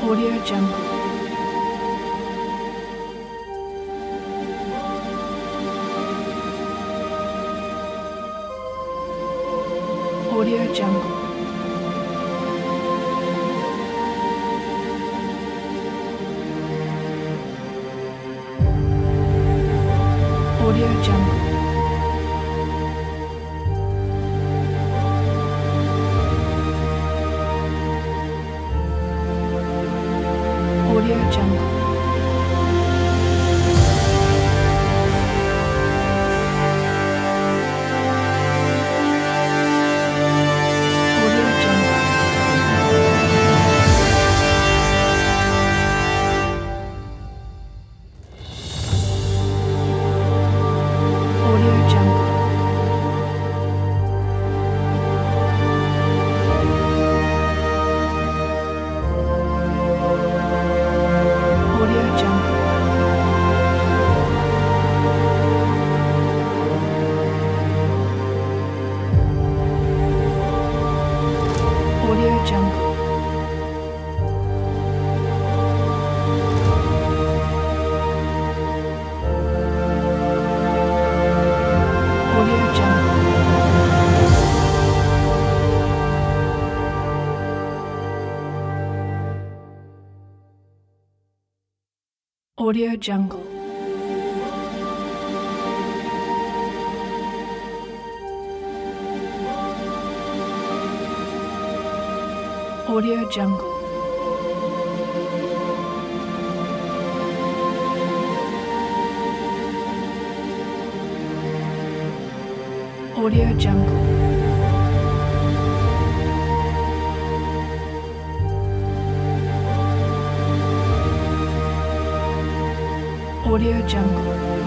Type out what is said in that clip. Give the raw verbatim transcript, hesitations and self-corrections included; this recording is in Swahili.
Audio Jungle. Audio Jungle. Audio Jungle. Audio Jungle. Audio Jungle. Audio Jungle. Audio Jungle. Audio Jungle. Audio Jungle. Audio Jungle. Audio Jungle. Audio Jungle. Audio Jungle.